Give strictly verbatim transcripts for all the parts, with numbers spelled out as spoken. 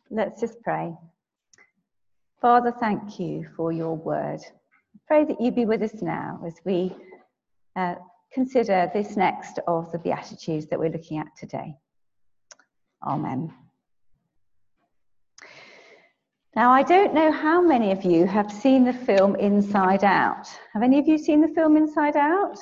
Let's just pray. Father, thank you for your word. I pray that you be with us now as we uh, consider this next of the Beatitudes that we're looking at today. Amen. Now, I don't know how many of you have seen the film Inside Out. Have any of you seen the film Inside Out?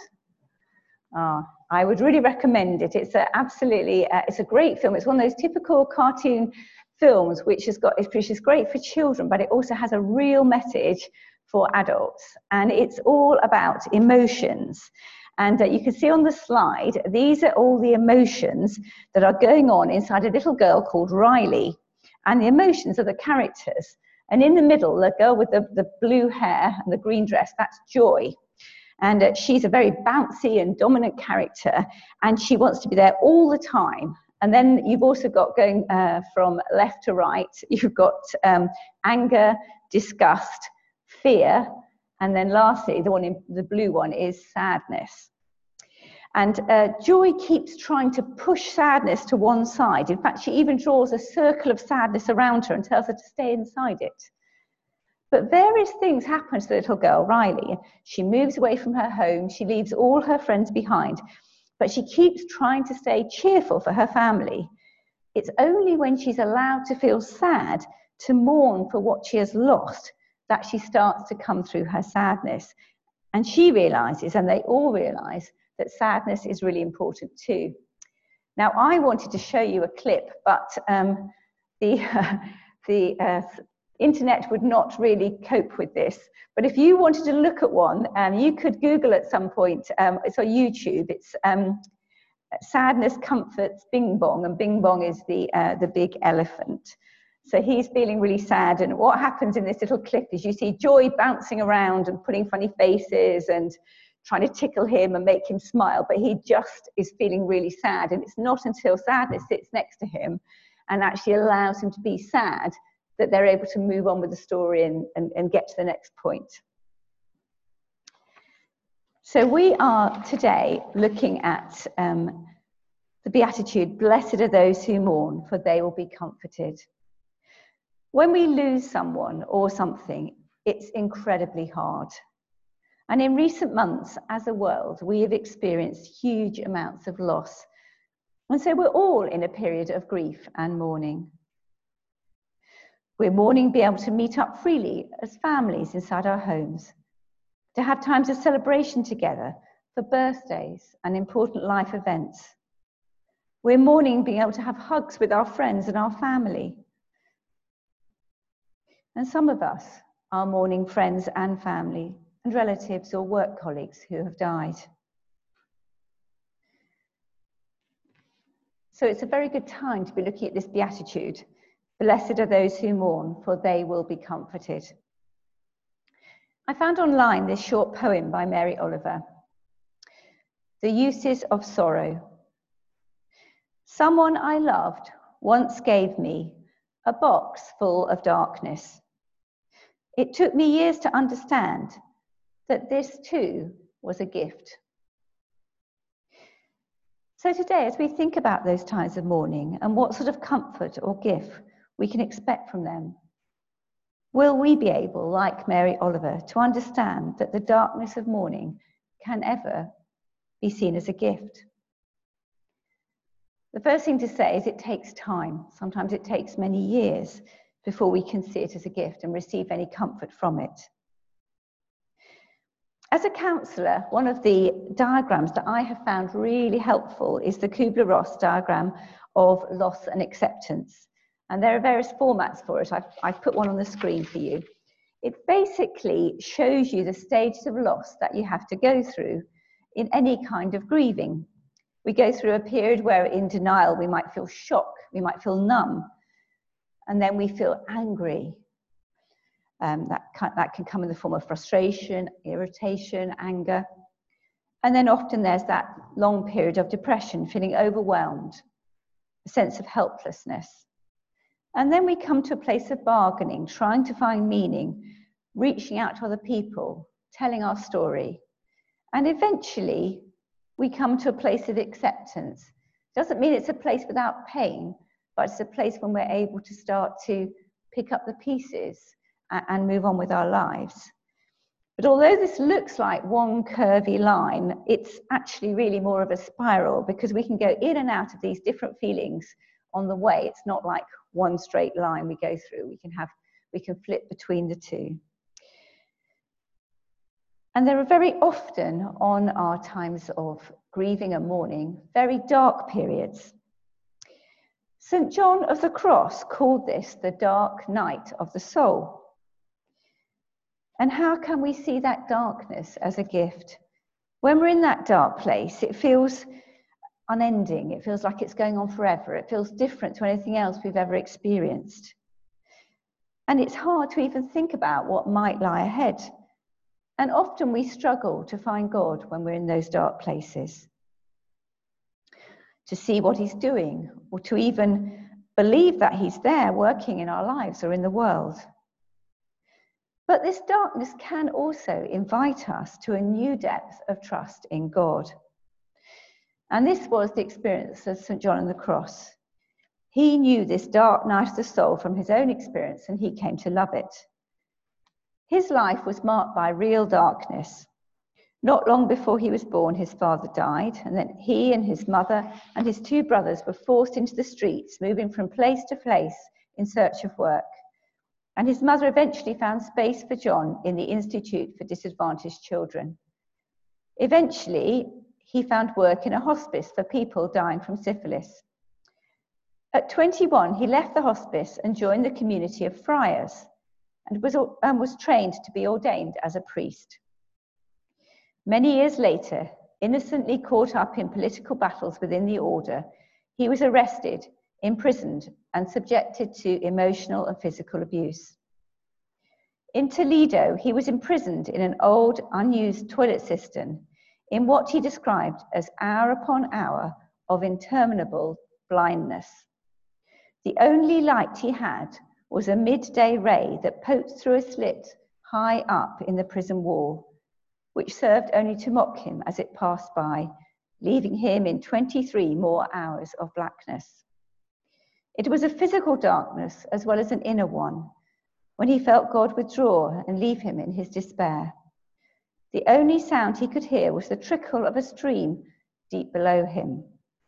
Oh, I would really recommend it. It's a absolutely, uh, it's a great film. It's one of those typical cartoon films which has got, which is great for children, but it also has a real message for adults. And it's all about emotions. And uh, you can see on the slide, these are all the emotions that are going on inside a little girl called Riley. And the emotions are the characters. And in the middle, the girl with the, the blue hair and the green dress, that's Joy. And uh, she's a very bouncy and dominant character, and she wants to be there all the time. And then you've also got, going uh, from left to right, you've got um, anger, disgust, fear, and then lastly, the one in the blue one is sadness. And uh, Joy keeps trying to push sadness to one side. In fact, she even draws a circle of sadness around her and tells her to stay inside it. But various things happen to the little girl, Riley. She moves away from her home. She leaves all her friends behind. But she keeps trying to stay cheerful for her family. It's only when she's allowed to feel sad, to mourn for what she has lost, that she starts to come through her sadness. And she realizes, and they all realize, that sadness is really important too. Now, I wanted to show you a clip, but um, the, uh, the uh, internet would not really cope with this. But if you wanted to look at one, um, you could Google at some point. Um, it's on YouTube. It's um, Sadness Comforts Bing Bong, and Bing Bong is the, uh, the big elephant. So he's feeling really sad, and what happens in this little clip is you see Joy bouncing around and putting funny faces and trying to tickle him and make him smile, but he just is feeling really sad. And it's not until sadness sits next to him and actually allows him to be sad that they're able to move on with the story and, and, and get to the next point. So we are today looking at um, the Beatitude, blessed are those who mourn, for they will be comforted. When we lose someone or something, it's incredibly hard. And in recent months, as a world, we have experienced huge amounts of loss. And so we're all in a period of grief and mourning. We're mourning being able to meet up freely as families inside our homes, to have times of celebration together for birthdays and important life events. We're mourning being able to have hugs with our friends and our family. And some of us are mourning friends and family and relatives or work colleagues who have died. So it's a very good time to be looking at this Beatitude. Blessed are those who mourn, for they will be comforted. I found online this short poem by Mary Oliver, The Uses of Sorrow. Someone I loved once gave me a box full of darkness. It took me years to understand that this too was a gift. So today, as we think about those times of mourning and what sort of comfort or gift we can expect from them, will we be able, like Mary Oliver, to understand that the darkness of mourning can ever be seen as a gift? The first thing to say is it takes time. Sometimes it takes many years before we can see it as a gift and receive any comfort from it. As a counsellor, one of the diagrams that I have found really helpful is the Kubler-Ross diagram of loss and acceptance. And there are various formats for it. I've, I've put one on the screen for you. It basically shows you the stages of loss that you have to go through in any kind of grieving. We go through a period where in denial we might feel shock, we might feel numb, and then we feel angry. Um, that, can, that can come in the form of frustration, irritation, anger. And then often there's that long period of depression, feeling overwhelmed, a sense of helplessness. And then we come to a place of bargaining, trying to find meaning, reaching out to other people, telling our story. And eventually we come to a place of acceptance. Doesn't mean it's a place without pain, but it's a place when we're able to start to pick up the pieces and move on with our lives. But although this looks like one curvy line, it's actually really more of a spiral, because we can go in and out of these different feelings on the way. It's not like one straight line we go through. We can have, we can flip between the two. And there are very often on our times of grieving and mourning, very dark periods. Saint John of the Cross called this the dark night of the soul. And how can we see that darkness as a gift? When we're in that dark place, it feels unending. It feels like it's going on forever. It feels different to anything else we've ever experienced. And it's hard to even think about what might lie ahead. And often we struggle to find God when we're in those dark places, to see what he's doing, or to even believe that he's there working in our lives or in the world. But this darkness can also invite us to a new depth of trust in God. And this was the experience of Saint John on the Cross. He knew this dark night of the soul from his own experience, and he came to love it. His life was marked by real darkness. Not long before he was born, his father died, and then he and his mother and his two brothers were forced into the streets, moving from place to place in search of work. And his mother eventually found space for John in the Institute for Disadvantaged Children. Eventually, he found work in a hospice for people dying from syphilis. At twenty-one, he left the hospice and joined the community of friars, and was, and was trained to be ordained as a priest. Many years later, innocently caught up in political battles within the order, he was arrested, imprisoned, and subjected to emotional and physical abuse. In Toledo, he was imprisoned in an old, unused toilet cistern in what he described as hour upon hour of interminable blindness. The only light he had was a midday ray that poked through a slit high up in the prison wall, which served only to mock him as it passed by, leaving him in twenty-three more hours of blackness. It was a physical darkness as well as an inner one, when he felt God withdraw and leave him in his despair. The only sound he could hear was the trickle of a stream deep below him.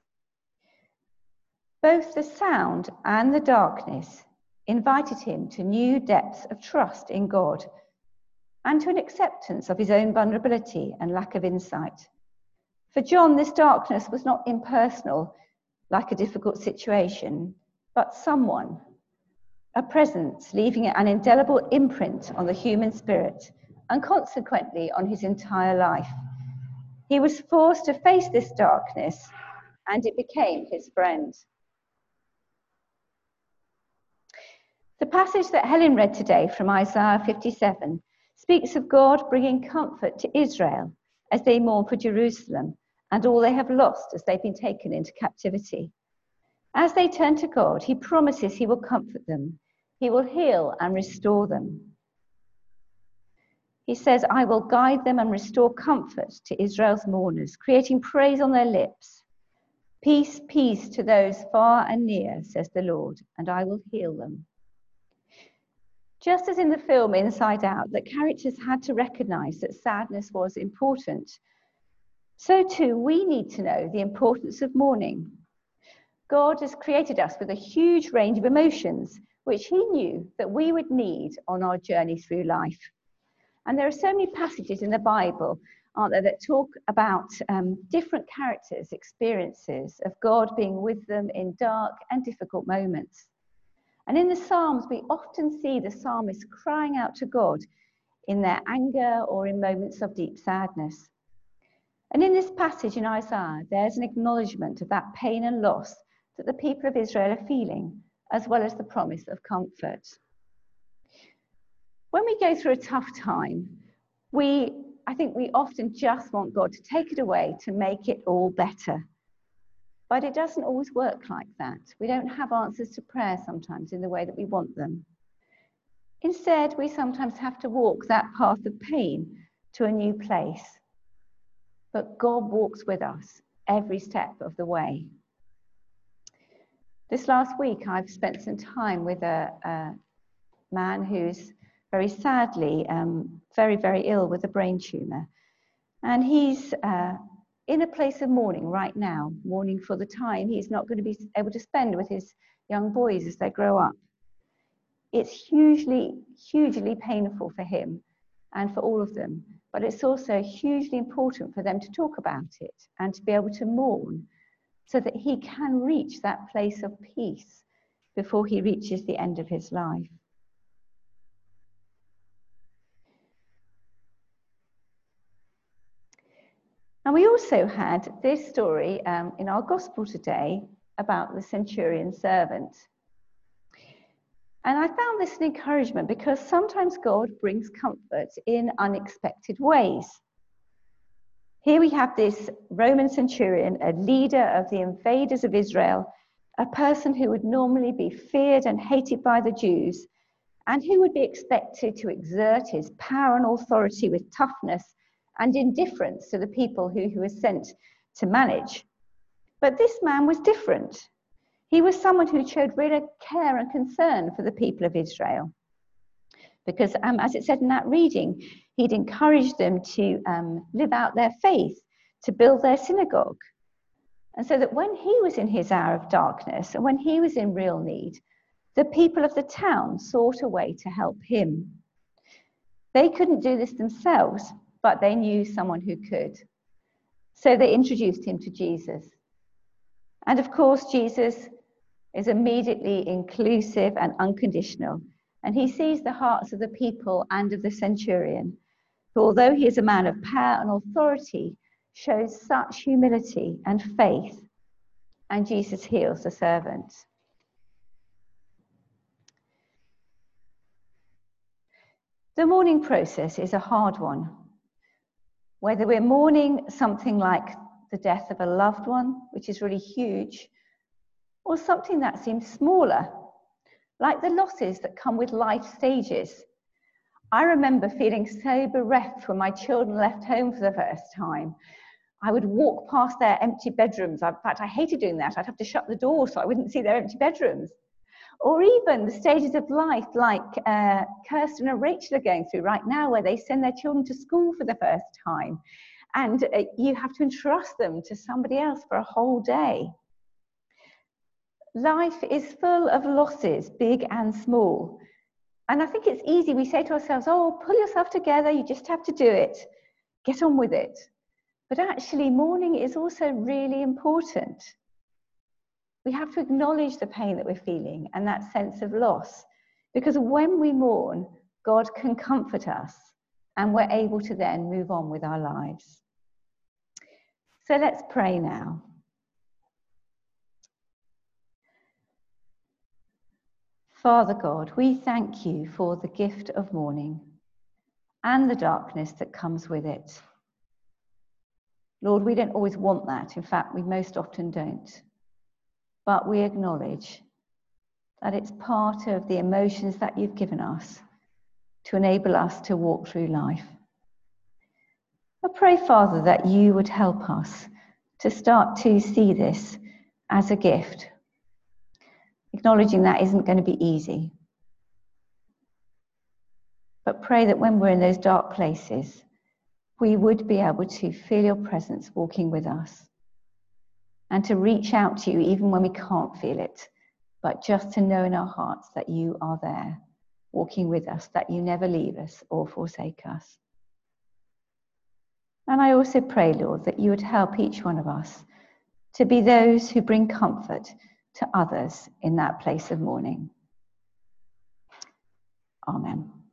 Both the sound and the darkness invited him to new depths of trust in God and to an acceptance of his own vulnerability and lack of insight. For John, this darkness was not impersonal, like a difficult situation, but someone, a presence, leaving an indelible imprint on the human spirit and consequently on his entire life. He was forced to face this darkness, and it became his friend. The passage that Helen read today from Isaiah fifty-seven speaks of God bringing comfort to Israel as they mourn for Jerusalem and all they have lost as they've been taken into captivity. As they turn to God, he promises he will comfort them. He will heal and restore them. He says, I will guide them and restore comfort to Israel's mourners, creating praise on their lips. Peace, peace to those far and near, says the Lord, and I will heal them. Just as in the film Inside Out, the characters had to recognize that sadness was important, so too we need to know the importance of mourning. God has created us with a huge range of emotions, which he knew that we would need on our journey through life. And there are so many passages in the Bible, aren't there, that talk about um, different characters' experiences of God being with them in dark and difficult moments. And in the Psalms, we often see the psalmists crying out to God in their anger or in moments of deep sadness. And in this passage in Isaiah, there's an acknowledgement of that pain and loss that the people of Israel are feeling, as well as the promise of comfort. When we go through a tough time, we, I think we often just want God to take it away to make it all better. But it doesn't always work like that. We don't have answers to prayer sometimes in the way that we want them. Instead, we sometimes have to walk that path of pain to a new place. But God walks with us every step of the way. This last week, I've spent some time with a, a man who's very sadly um, very, very ill with a brain tumour. And he's uh, in a place of mourning right now, mourning for the time he's not going to be able to spend with his young boys as they grow up. It's hugely, hugely painful for him and for all of them, but it's also hugely important for them to talk about it and to be able to mourn so that he can reach that place of peace before he reaches the end of his life. And we also had this story um, in our gospel today about the centurion servant. And I found this an encouragement because sometimes God brings comfort in unexpected ways. Here we have this Roman centurion, a leader of the invaders of Israel, a person who would normally be feared and hated by the Jews, and who would be expected to exert his power and authority with toughness and indifference to the people who he was sent to manage. But this man was different. He was someone who showed real care and concern for the people of Israel. Because um, as it said in that reading, he'd encouraged them to um, live out their faith, to build their synagogue. And so that when he was in his hour of darkness and when he was in real need, the people of the town sought a way to help him. They couldn't do this themselves, but they knew someone who could. So they introduced him to Jesus. And of course, Jesus is immediately inclusive and unconditional. And he sees the hearts of the people and of the centurion, who, although he is a man of power and authority, shows such humility and faith. And Jesus heals the servant. The mourning process is a hard one. Whether we're mourning something like the death of a loved one, which is really huge, or something that seems smaller, like the losses that come with life stages. I remember feeling so bereft when my children left home for the first time. I would walk past their empty bedrooms. In fact, I hated doing that. I'd have to shut the door so I wouldn't see their empty bedrooms. Or even the stages of life like uh, Kirsten and Rachel are going through right now, where they send their children to school for the first time. And uh, you have to entrust them to somebody else for a whole day. Life is full of losses, big and small. And I think it's easy. We say to ourselves, oh, pull yourself together. You just have to do it. Get on with it. But actually, mourning is also really important. We have to acknowledge the pain that we're feeling and that sense of loss. Because when we mourn, God can comfort us and we're able to then move on with our lives. So let's pray now. Father God, we thank you for the gift of mourning and the darkness that comes with it. Lord, we don't always want that. In fact, we most often don't. But we acknowledge that it's part of the emotions that you've given us to enable us to walk through life. I pray, Father, that you would help us to start to see this as a gift, acknowledging that isn't going to be easy. But pray that when we're in those dark places, we would be able to feel your presence walking with us and to reach out to you even when we can't feel it, but just to know in our hearts that you are there, walking with us, that you never leave us or forsake us. And I also pray, Lord, that you would help each one of us to be those who bring comfort to others in that place of mourning. Amen.